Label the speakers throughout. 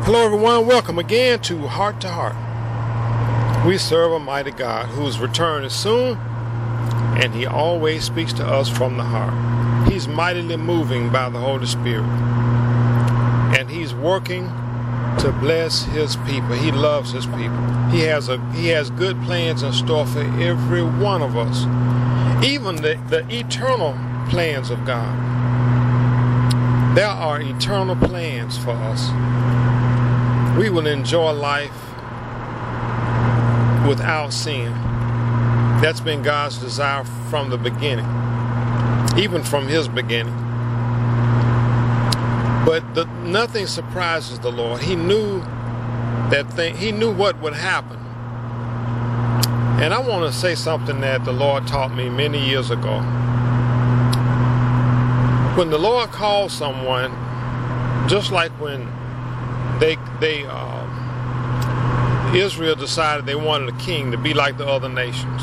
Speaker 1: Hello everyone, welcome again to Heart to Heart. We serve a mighty God whose return is soon, and He always speaks to us from the heart. He's mightily moving by the Holy Spirit, and He's working to bless His people. He loves His people. He has good plans in store for every one of us, even the eternal plans of God. There are eternal plans for us. We will enjoy life without sin. That's been God's desire from the beginning, even from His beginning. But nothing surprises the Lord. He knew that thing. He knew what would happen. And I want to say something that the Lord taught me many years ago. When the Lord calls someone, just like when Israel decided they wanted a king to be like the other nations.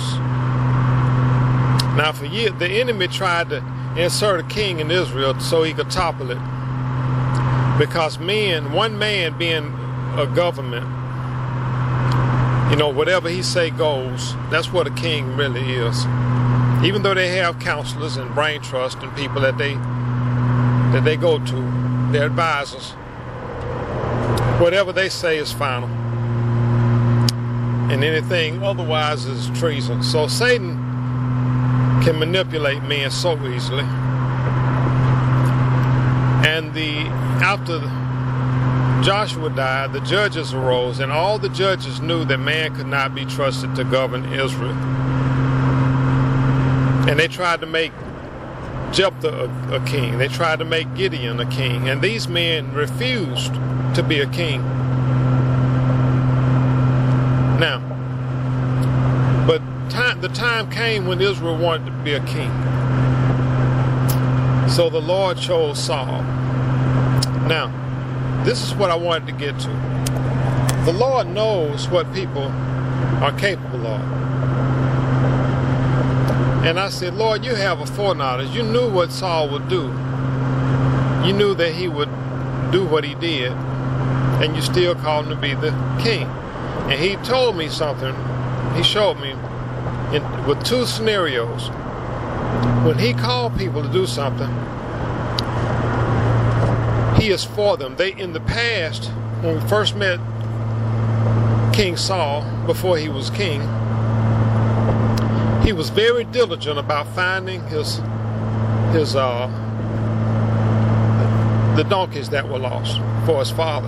Speaker 1: Now for years, the enemy tried to insert a king in Israel so he could topple it. Because one man being a government, whatever he say goes, that's what a king really is. Even though they have counselors and brain trust and people that they go to, their advisors, whatever they say is final, and anything otherwise is treason. So Satan can manipulate men so easily. And after Joshua died, the judges arose, and all the judges knew that man could not be trusted to govern Israel. And they tried to make Jephthah a king. They tried to make Gideon a king, and these men refused to be a king. Now, but the time came when Israel wanted to be a king. So the Lord chose Saul. Now, this is what I wanted to get to. The Lord knows what people are capable of. And I said, Lord, you have a foreknowledge. You knew what Saul would do. You knew that he would do what he did, and you still called him to be the king. And He told me something. He showed me with two scenarios. When He called people to do something, He is for them. In the past, when we first met King Saul, before he was king, he was very diligent about finding the donkeys that were lost for his father.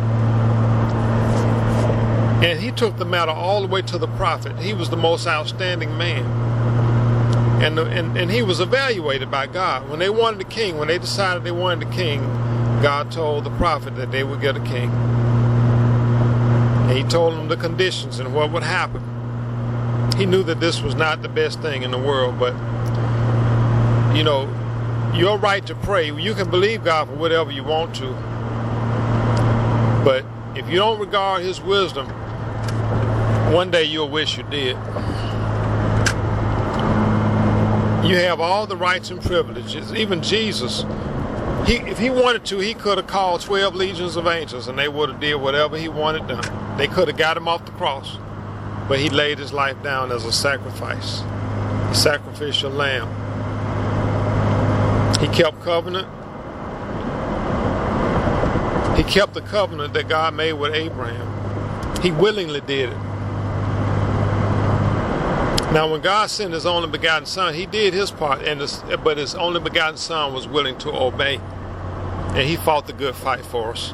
Speaker 1: And he took the matter all the way to the prophet. He was the most outstanding man. And he was evaluated by God. When they wanted a king, when they decided they wanted a king, God told the prophet that they would get a king. And He told them the conditions and what would happen. He knew that this was not the best thing in the world, but your right to pray, you can believe God for whatever you want to, but if you don't regard His wisdom, one day you'll wish you did. You have all the rights and privileges. Even Jesus, if He wanted to, He could have called 12 legions of angels and they would have did whatever He wanted done. They could have got Him off the cross, but He laid His life down as a sacrifice, a sacrificial lamb. He kept covenant. He kept the covenant that God made with Abraham. He willingly did it. Now, when God sent His only begotten Son, He did His part, but His only begotten Son was willing to obey, and He fought the good fight for us.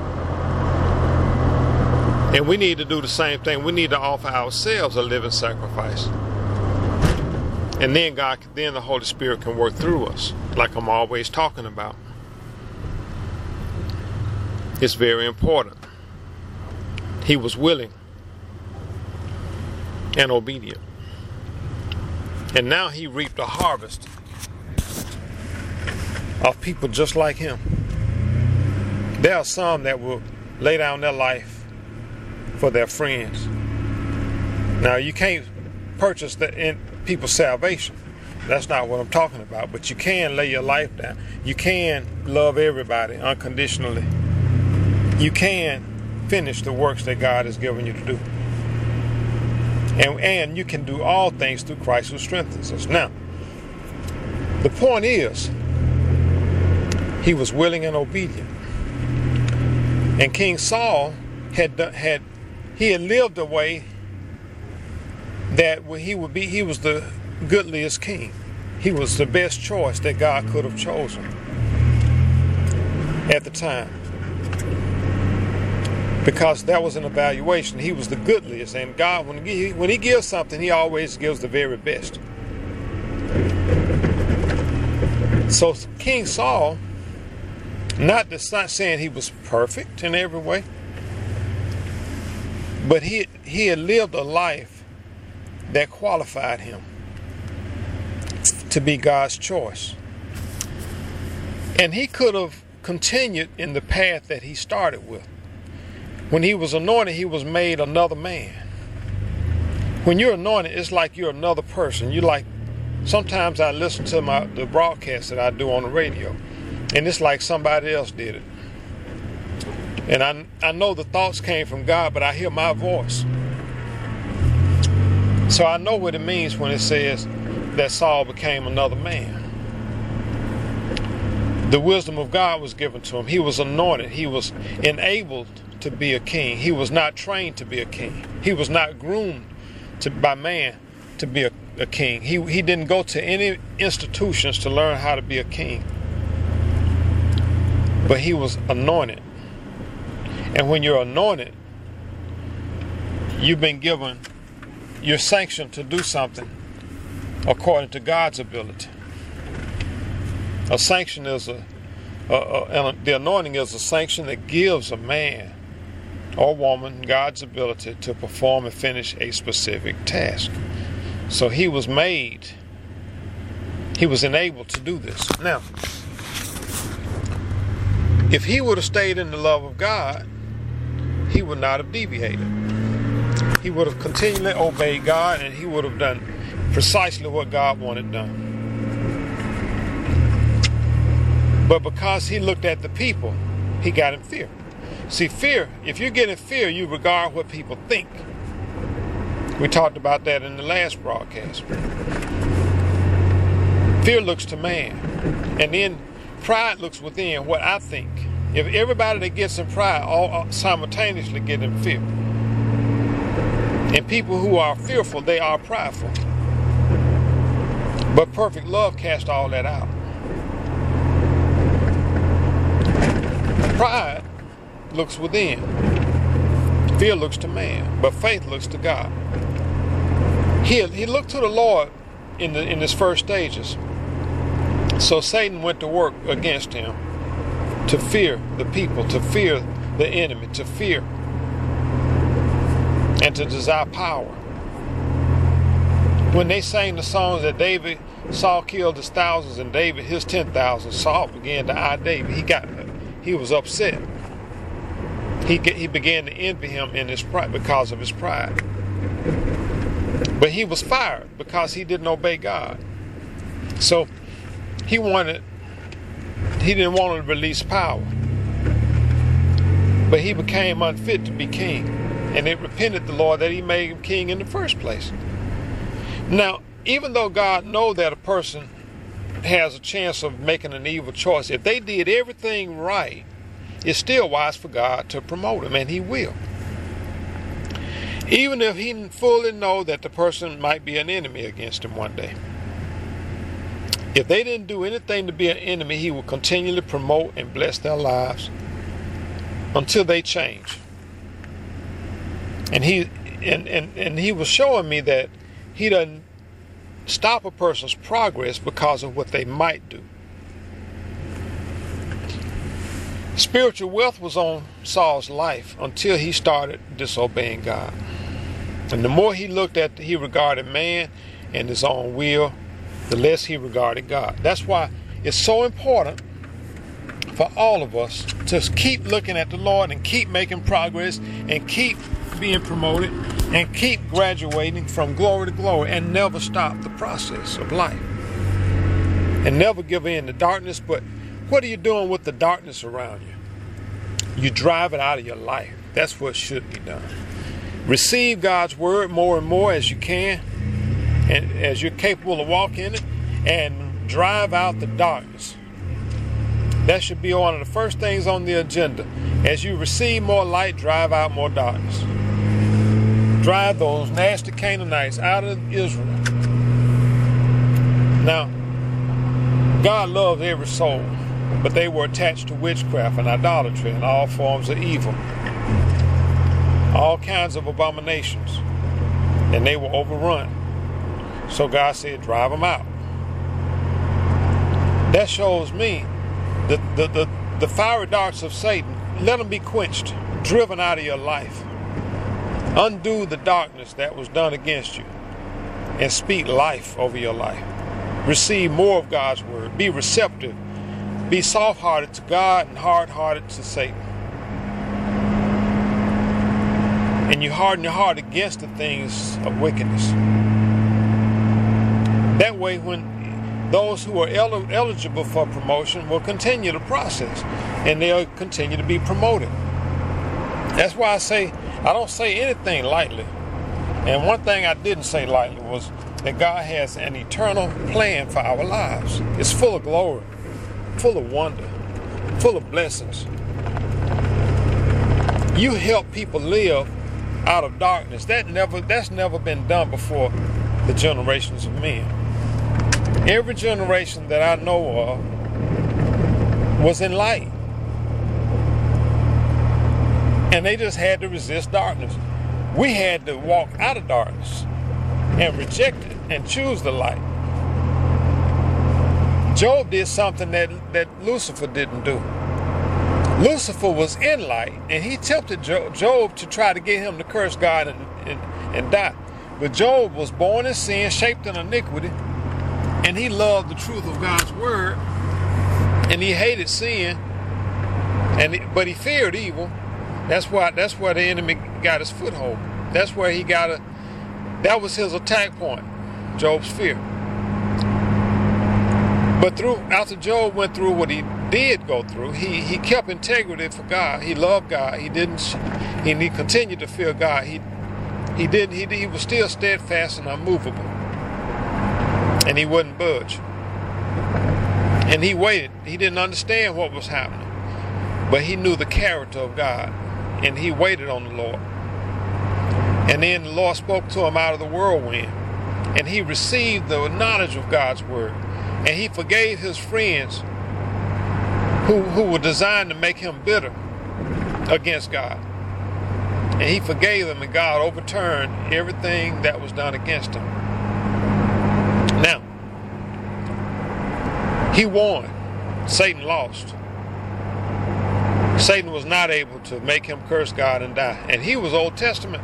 Speaker 1: And we need to do the same thing. We need to offer ourselves a living sacrifice. And then the Holy Spirit can work through us, like I'm always talking about. It's very important. He was willing and obedient. And now He reaped a harvest of people just like him. There are some that will lay down their life for their friends. Now, you can't purchase people's salvation. That's not what I'm talking about. But you can lay your life down. You can love everybody unconditionally. you can finish the works that God has given you to do. And you can do all things through Christ who strengthens us. Now, the point is, he was willing and obedient. And King Saul had lived a way that he was the goodliest king. He was the best choice that God could have chosen at the time. Because that was an evaluation. He was the goodliest, and God, when he gives something, he always gives the very best. So King Saul, not saying he was perfect in every way, but he had lived a life that qualified him to be God's choice. And he could have continued in the path that he started with. When he was anointed, he was made another man. When you're anointed, it's like you're another person. Sometimes I listen to the broadcast that I do on the radio, and it's like somebody else did it. And I know the thoughts came from God, but I hear my voice. So I know what it means when it says that Saul became another man. The wisdom of God was given to him. He was anointed. He was enabled to be a king. He was not trained to be a king. He was not groomed by man to be a king. He didn't go to any institutions to learn how to be a king. But he was anointed. And when you're anointed, you've been given, you're sanctioned to do something according to God's ability. A sanction is the anointing is a sanction that gives a man or woman God's ability to perform and finish a specific task. So he was enabled to do this. Now, if he would have stayed in the love of God, he would not have deviated. He would have continually obeyed God, and he would have done precisely what God wanted done. But because he looked at the people, he got in fear. See, fear, if you get in fear, you regard what people think. We talked about that in the last broadcast. Fear looks to man, and then pride looks within, what I think. If everybody that gets in pride all simultaneously get in fear. And people who are fearful, they are prideful. But perfect love casts all that out. Pride looks within. Fear looks to man, but faith looks to God. He looked to the Lord in his first stages. So Satan went to work against him to fear the people, to fear the enemy, to fear and to desire power. When they sang the songs that Saul killed his thousands and David his 10,000, Saul began to eye David. He was upset. He began to envy him in his pride because of his pride. But he was fired because he didn't obey God. So he didn't want to release power. But he became unfit to be king. And it repented the Lord that he made him king in the first place. Now, even though God knows that a person has a chance of making an evil choice, if they did everything right, it's still wise for God to promote him, and he will. Even if he fully knows that the person might be an enemy against him one day. If they didn't do anything to be an enemy, he will continually promote and bless their lives until they change. And he was showing me that he doesn't stop a person's progress because of what they might do. Spiritual wealth was on Saul's life until he started disobeying God. And the more he regarded man and his own will, the less he regarded God. That's why it's so important for all of us to keep looking at the Lord and keep making progress and keep being promoted and keep graduating from glory to glory and never stop the process of life. And never give in to darkness. But what are you doing with the darkness around you? You drive it out of your life. That's what should be done. Receive God's word more and more as you can, and as you're capable of walking in it, and drive out the darkness. That should be one of the first things on the agenda. As you receive more light, drive out more darkness. Drive those nasty Canaanites out of Israel. Now, God loves every soul, but they were attached to witchcraft and idolatry and all forms of evil, all kinds of abominations, and they were overrun. So God said, drive them out. That shows me the fiery darts of Satan. Let them be quenched, driven out of your life. Undo the darkness that was done against you, and speak life over your life. Receive more of God's word. Be receptive. Be soft-hearted to God and hard-hearted to Satan. And you harden your heart against the things of wickedness. That way, when those who are eligible for promotion will continue the process, and they'll continue to be promoted. That's why I don't say anything lightly. And one thing I didn't say lightly was that God has an eternal plan for our lives. It's full of glory, full of wonder, full of blessings. You help people live out of darkness. That's never been done before the generations of men. Every generation that I know of was in light. And they just had to resist darkness. We had to walk out of darkness and reject it and choose the light. Job did something that Lucifer didn't do. Lucifer was in light, and he tempted Job to try to get him to curse God and die. But Job was born in sin, shaped in iniquity, and he loved the truth of God's word, and he hated sin, but he feared evil. That's where the enemy got his foothold. That's where that was his attack point, Job's fear. But after Job went through what he did go through, he kept integrity for God. He loved God. He continued to fear God. He was still steadfast and unmovable. And he wouldn't budge. And he waited. He didn't understand what was happening, but he knew the character of God. And he waited on the Lord. And then the Lord spoke to him out of the whirlwind. And he received the knowledge of God's word. And he forgave his friends who were designed to make him bitter against God. And he forgave them, and God overturned everything that was done against him. Now, he won. Satan lost. Satan was not able to make him curse God and die. And he was Old Testament.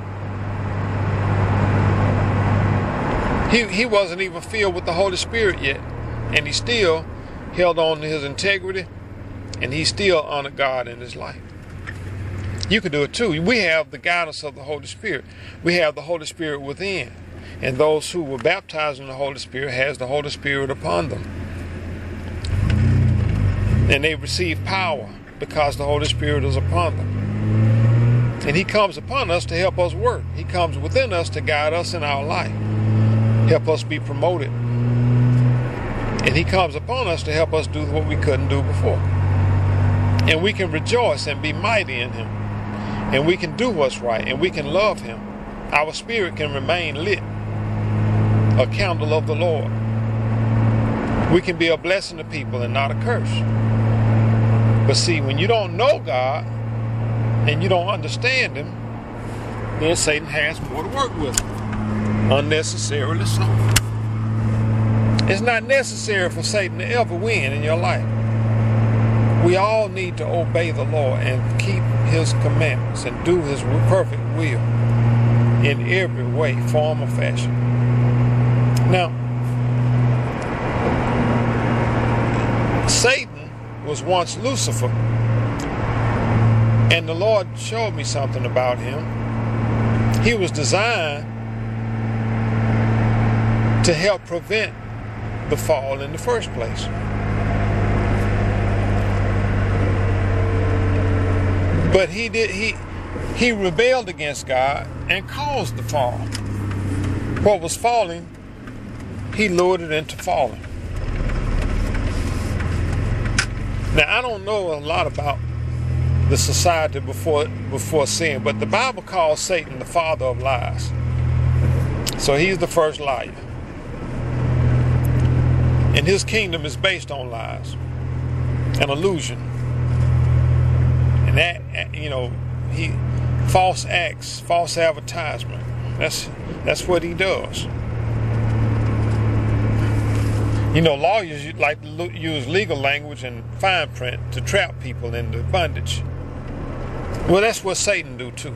Speaker 1: He wasn't even filled with the Holy Spirit yet. And he still held on to his integrity. And he still honored God in his life. You can do it too. We have the guidance of the Holy Spirit. We have the Holy Spirit within. And those who were baptized in the Holy Spirit has the Holy Spirit upon them. And they receive power because the Holy Spirit is upon them. And he comes upon us to help us work. He comes within us to guide us in our life, help us be promoted. And he comes upon us to help us do what we couldn't do before. And we can rejoice and be mighty in him. And we can do what's right, and we can love him. Our spirit can remain lit, a candle of the Lord. We can be a blessing to people and not a curse. But see, when you don't know God and you don't understand him, then Satan has more to work with. Unnecessarily so. It's not necessary for Satan to ever win in your life. We all need to obey the Lord and keep his commandments and do his perfect will in every way, form, or fashion. Now, Satan was once Lucifer, and the Lord showed me something about him. He was designed to help prevent the fall in the first place. But he rebelled against God and caused the fall. What was falling, he lured it into falling. Now, I don't know a lot about the society before sin, but the Bible calls Satan the father of lies. So he's the first liar. And his kingdom is based on lies, an illusion. And that, false acts, false advertisement. That's what he does. Lawyers like to use legal language and fine print to trap people into bondage. Well, that's what Satan do too.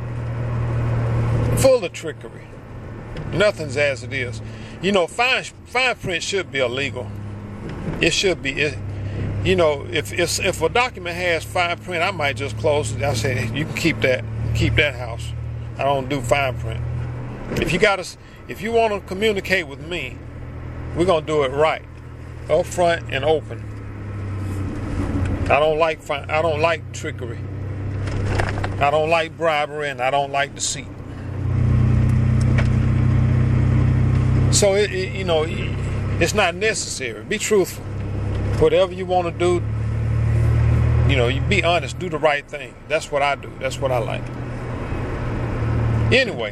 Speaker 1: Full of trickery. Nothing's as it is. Fine print should be illegal. It should be. If a document has fine print, I might just close it. I say, you can keep that house. I don't do fine print. If you want to communicate with me, we're gonna do it right, up front and open. I don't like trickery. I don't like bribery, and I don't like deceit. So it's not necessary. Be truthful. Whatever you want to do, you be honest. Do the right thing. That's what I do. That's what I like. Anyway,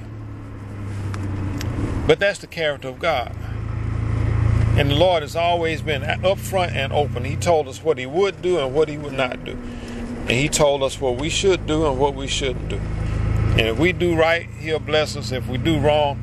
Speaker 1: but that's the character of God. And the Lord has always been upfront and open. He told us what he would do and what he would not do. And he told us what we should do and what we shouldn't do. And if we do right, he'll bless us. If we do wrong,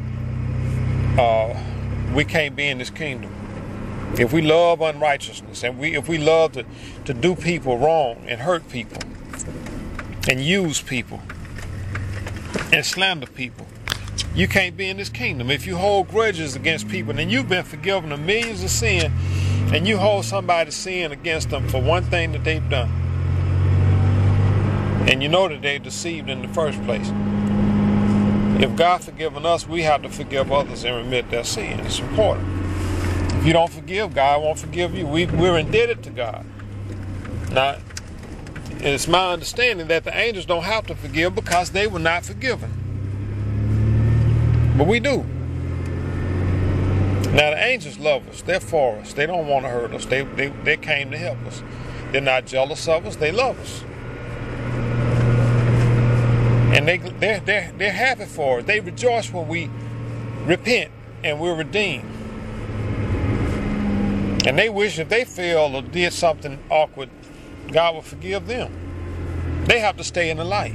Speaker 1: we can't be in his kingdom. If we love unrighteousness and if we love to do people wrong and hurt people and use people and slander people, you can't be in this kingdom. If you hold grudges against people and you've been forgiven of millions of sin, and you hold somebody's sin against them for one thing that they've done, and you know that they've deceived in the first place, if God forgiven us, we have to forgive others and remit their sin. It's important. If you don't forgive, God won't forgive you. We're indebted to God. Now, it's my understanding that the angels don't have to forgive because they were not forgiven. But we do. Now the angels love us. They're for us. They don't want to hurt us. They came to help us. They're not jealous of us. They love us. And they're happy for us. They rejoice when we repent and we're redeemed. And they wish if they failed or did something awkward, God would forgive them. They have to stay in the light.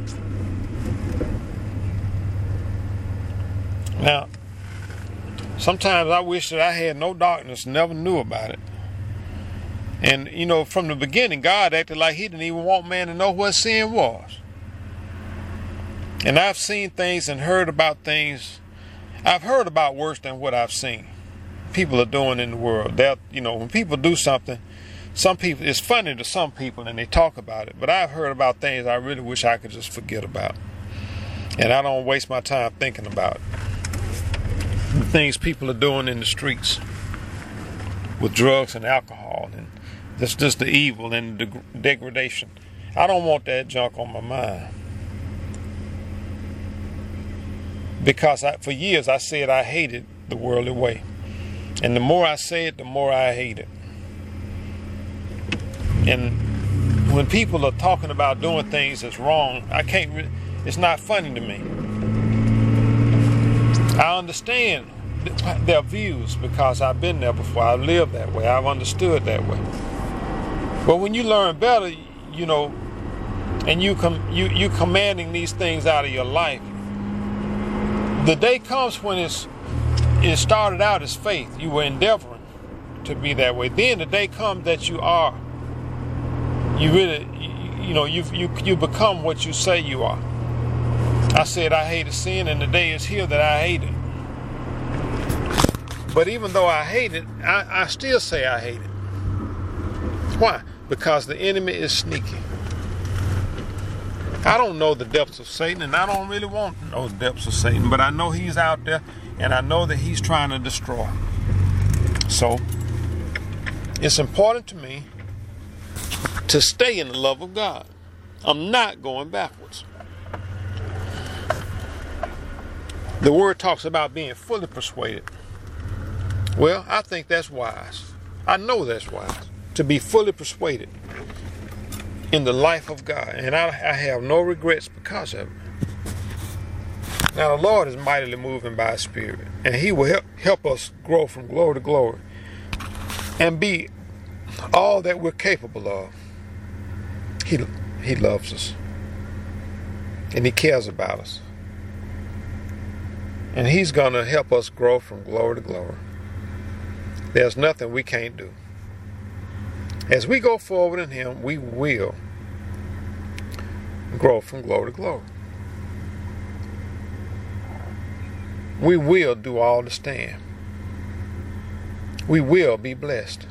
Speaker 1: Now, sometimes I wish that I had no darkness, never knew about it. And, from the beginning, God acted like he didn't even want man to know what sin was. And I've seen things and heard about things. I've heard about worse than what I've seen. People are doing in the world. When people do something, some people, it's funny to some people and they talk about it. But I've heard about things I really wish I could just forget about. And I don't waste my time thinking about it. The things people are doing in the streets with drugs and alcohol, and that's just the evil and the degradation. I don't want that junk on my mind. Because for years I said I hated the worldly way. And the more I say it, the more I hate it. And when people are talking about doing things that's wrong, it's not funny to me. I understand their views because I've been there before. I've lived that way. I've understood that way. But when you learn better, and you commanding these things out of your life, the day comes when it started out as faith. You were endeavoring to be that way. Then the day comes that you are. You really, you become what you say you are. I said I hated sin, and the day is here that I hate it. But even though I hate it, I still say I hate it. Why? Because the enemy is sneaky. I don't know the depths of Satan, and I don't really want to know the depths of Satan, but I know he's out there, and I know that he's trying to destroy. So, it's important to me to stay in the love of God. I'm not going backwards. The word talks about being fully persuaded. Well, I think that's wise. I know that's wise. To be fully persuaded in the life of God. And I have no regrets because of it. Now the Lord is mightily moving by His Spirit. And He will help us grow from glory to glory. And be all that we're capable of. He loves us. And He cares about us. And He's going to help us grow from glory to glory. There's nothing we can't do. As we go forward in Him, we will grow from glory to glory. We will do all to stand. We will be blessed.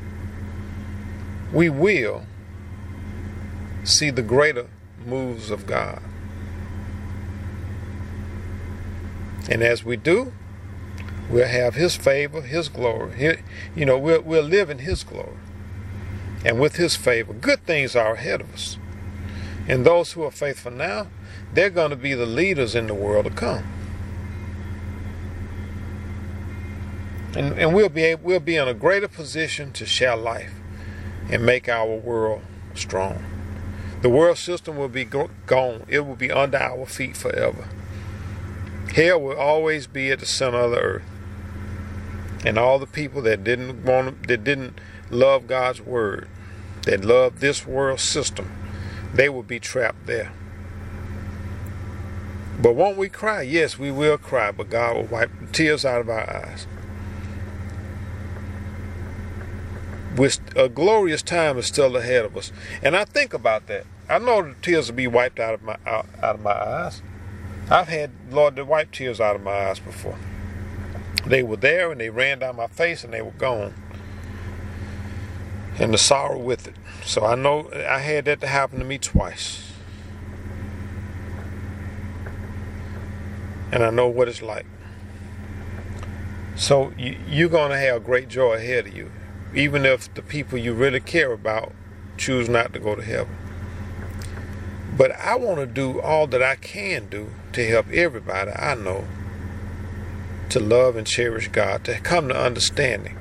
Speaker 1: We will see the greater moves of God. And as we do, we'll have His favor, His glory. We'll live in His glory. And with His favor, good things are ahead of us. And those who are faithful now, they're going to be the leaders in the world to come. And we'll be in a greater position to share life and make our world strong. The world system will be gone. It will be under our feet forever. Hell will always be at the center of the earth. And all the people that didn't love God's word, that loved this world system, they will be trapped there. But won't we cry? Yes, we will cry, but God will wipe the tears out of our eyes. A glorious time is still ahead of us. And I think about that. I know the tears will be wiped out of my eyes. I've had Lord to wipe tears out of my eyes before. They were there and they ran down my face and they were gone. And the sorrow with it. So I know I had that to happen to me twice. And I know what it's like. So you're going to have great joy ahead of you. Even if the people you really care about choose not to go to heaven. But I want to do all that I can do to help everybody I know to love and cherish God, to come to understanding.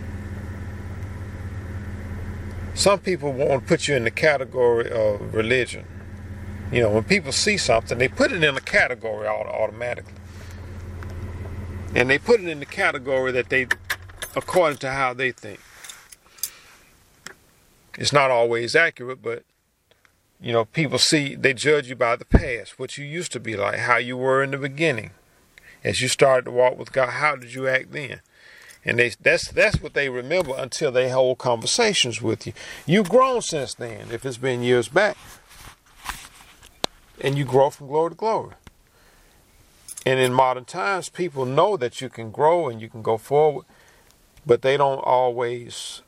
Speaker 1: Some people want to put you in the category of religion. You know, when people see something, they put it in a category automatically. And they put it in the category that they, according to how they think. It's not always accurate, but, you know, people they judge you by the past, what you used to be like, how you were in the beginning. As you started to walk with God, how did you act then? And that's what they remember until they hold conversations with you. You've grown since then, if it's been years back. And you grow from glory to glory. And in modern times, people know that you can grow and you can go forward, but they don't always...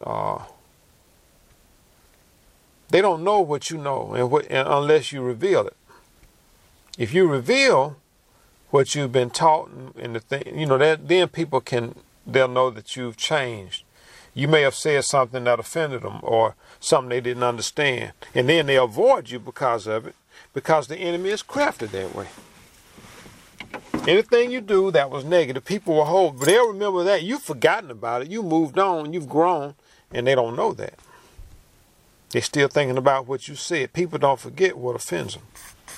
Speaker 1: They don't know what you know, and unless you reveal it. If you reveal what you've been taught, and the thing, you know, then people they'll know that you've changed. You may have said something that offended them, or something they didn't understand, and then they avoid you because of it, because the enemy is crafted that way. Anything you do that was negative, people will hold, but they'll remember that. You've forgotten about it. You moved on. You've grown, and they don't know that. They're still thinking about what you said. People don't forget what offends them.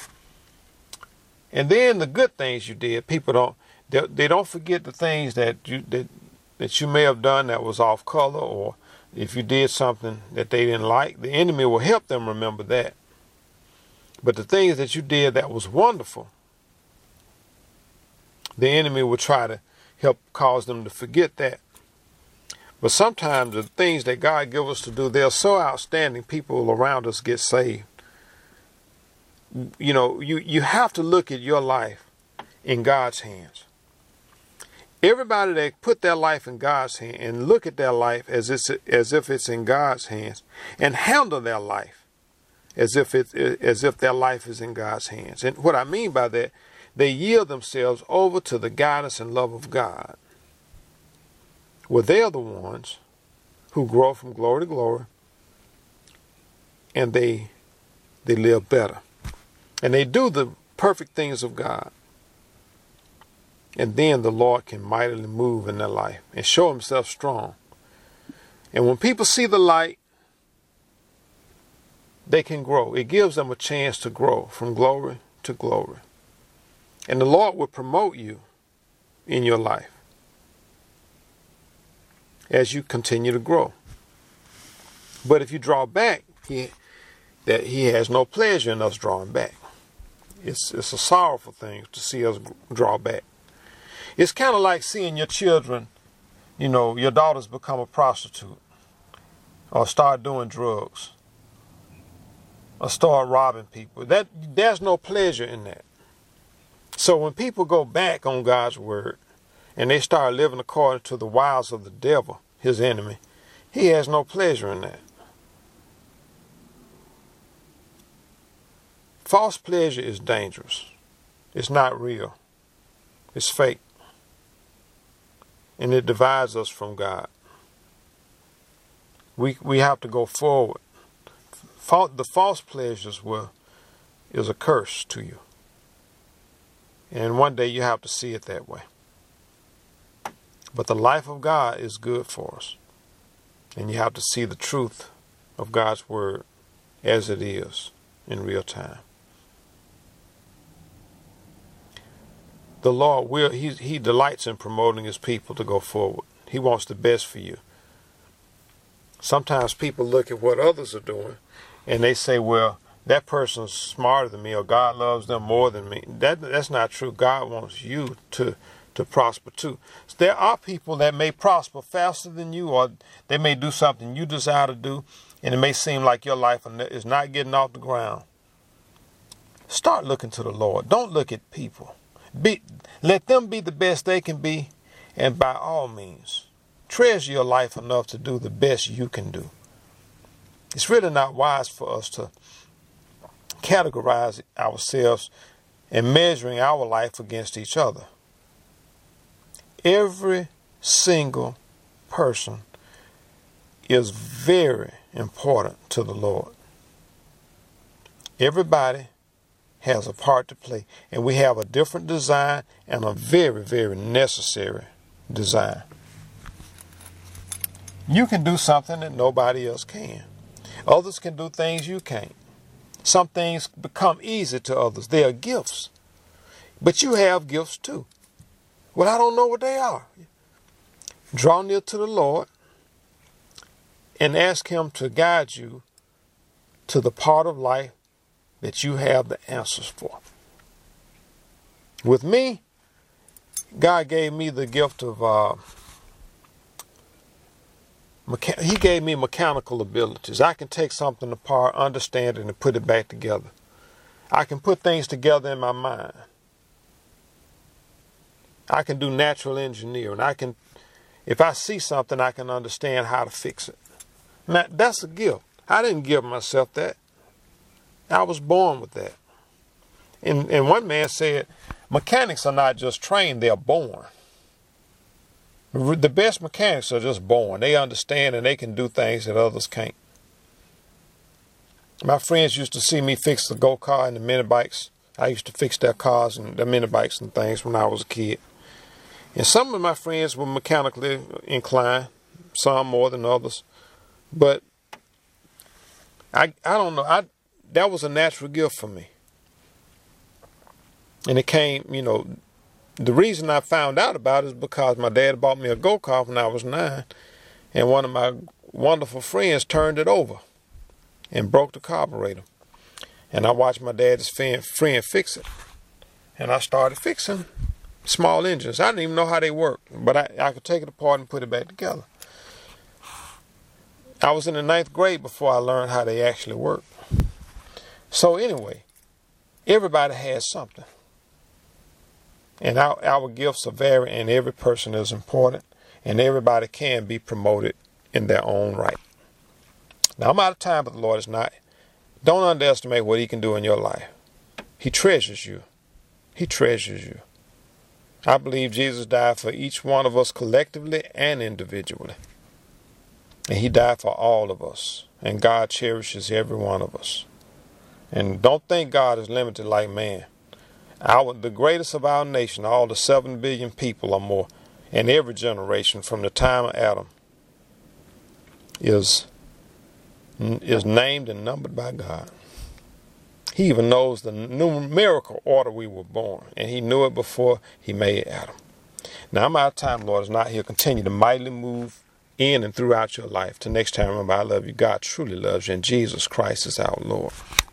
Speaker 1: And then the good things you did, people they don't forget the things that you may have done that was off color, or if you did something that they didn't like, the enemy will help them remember that. But the things that you did that was wonderful, the enemy will try to help cause them to forget that. But sometimes the things that God gives us to do, they're so outstanding, people around us get saved. You know, you have to look at your life in God's hands. Everybody that put their life in God's hands and look at their life as if it's in God's hands, and handle their life as if their life is in God's hands. And what I mean by that, they yield themselves over to the guidance and love of God. Well, they're the ones who grow from glory to glory, and they they live better. And they do the perfect things of God. And then the Lord can mightily move in their life and show himself strong. And when people see the light, they can grow. It gives them a chance to grow from glory to glory. And the Lord will promote you in your life as you continue to grow. But if you draw back, he has no pleasure in us drawing back. It's a sorrowful thing to see us draw back. It's kind of like seeing your children, your daughters become a prostitute or start doing drugs or start robbing people. There's no pleasure in that. So when people go back on God's word and they start living according to the wiles of the devil, his enemy, he has no pleasure in that. False pleasure is dangerous. It's not real. It's fake. And it divides us from God. We have to go forward. The false pleasures is a curse to you. And one day you have to see it that way. But the life of God is good for us. And you have to see the truth of God's word as it is in real time. The Lord he delights in promoting his people to go forward. He wants the best for you. Sometimes people look at what others are doing and they say, well, that person's smarter than me or God loves them more than me. That's not true. God wants you to prosper too. So there are people that may prosper faster than you, or they may do something you desire to do, and it may seem like your life is not getting off the ground. Start looking to the Lord. Don't look at people. Let them be the best they can be, and by all means, treasure your life enough to do the best you can do. It's really not wise for us to categorize ourselves and measuring our life against each other. Every single person is very important to the Lord. Everybody has a part to play, and we have a different design and a very, very necessary design. You can do something that nobody else can. Others can do things you can't. Some things become easy to others. They are gifts. But you have gifts too. Well, I don't know what they are. Draw near to the Lord and ask him to guide you to the part of life that you have the answers for. With me, God gave me the gift of, he gave me mechanical abilities. I can take something apart, understand it, and put it back together. I can put things together in my mind. I can do natural engineering. If I see something, I can understand how to fix it. Now, that's a gift. I didn't give myself that. I was born with that. And one man said, mechanics are not just trained, they're born. The best mechanics are just born. They understand and they can do things that others can't. My friends used to see me fix the go-kart and the mini bikes. I used to fix their cars and their mini bikes and things when I was a kid. And some of my friends were mechanically inclined, some more than others. But I don't know. That was a natural gift for me. And it came, the reason I found out about it is because my dad bought me a go-kart when I was 9. And one of my wonderful friends turned it over and broke the carburetor. And I watched my dad's friend fix it. And I started fixing small engines. I didn't even know how they worked, but I could take it apart and put it back together. I was in the 9th grade before I learned how they actually work. So anyway, everybody has something. And our gifts are varied, and every person is important, and everybody can be promoted in their own right. Now, I'm out of time, but the Lord is not. Don't underestimate what he can do in your life. He treasures you. He treasures you. I believe Jesus died for each one of us collectively and individually. And he died for all of us. And God cherishes every one of us. And don't think God is limited like man. The greatest of our nation, all the 7 billion people or more, in every generation from the time of Adam, is named and numbered by God. He even knows the numerical order we were born, and he knew it before he made Adam. Now, I'm out of time, Lord. It's not here. Continue to mightily move in and throughout your life. Till next time, remember, I love you. God truly loves you, and Jesus Christ is our Lord.